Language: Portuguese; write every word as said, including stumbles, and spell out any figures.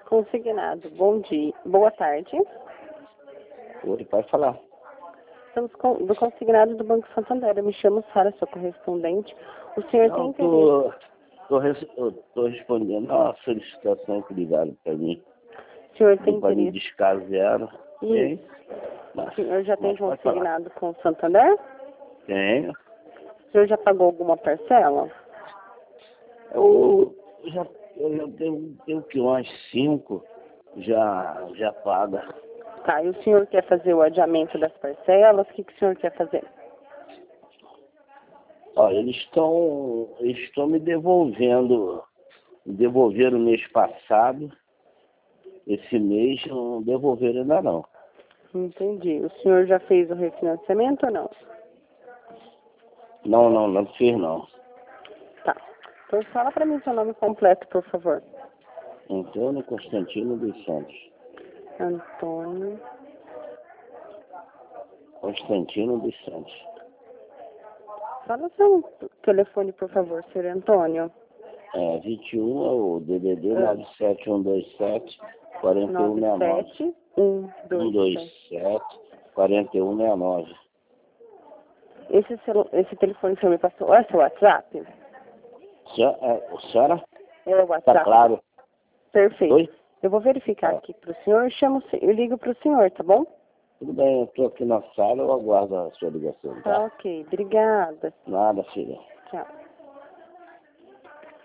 Consignado, bom dia, boa tarde. Oi, pode falar. Estamos com, do consignado do Banco Santander. Eu me chamo Sara, sou correspondente. O senhor tem Não, interesse? tô, tô, res- eu tô respondendo a solicitação que ligaram para mim. O senhor tem Para me interesse? descasearam. Tem? Isso. Mas, O senhor já tem mas pode falar. consignado com o Santander? Tenho. O senhor já pagou alguma parcela? Eu já, eu já tenho, tenho que umas cinco já, já paga. Tá, e o senhor quer fazer o adiamento das parcelas? O que, que o senhor quer fazer? Ó, eles estão eles estão me devolvendo, me devolveram mês passado, esse mês não devolveram ainda não. Entendi. O senhor já fez o refinanciamento ou não? Não, não, não fiz não. Tá. Então fala para mim seu nome completo, por favor. Antônio Constantino dos Santos. Antônio. Constantino dos Santos. Fala seu telefone, por favor, senhor Antônio. É, vinte e um é o D D D Ah. nove sete um dois sete, quatro um seis nove. nove sete um um dois dois sete. sete, quatro um seis nove. Esse, celu- esse telefone que o senhor me passou é seu WhatsApp? Senhora, é, senhora? É o WhatsApp? Tá claro. Perfeito. Oi? Eu vou verificar Tá. aqui para o senhor, eu, chamo, o se- eu ligo para o senhor, tá bom? Tudo bem, eu tô aqui na sala, eu aguardo a sua ligação, Tá tá? ok. Obrigada. Nada, filha. Tchau.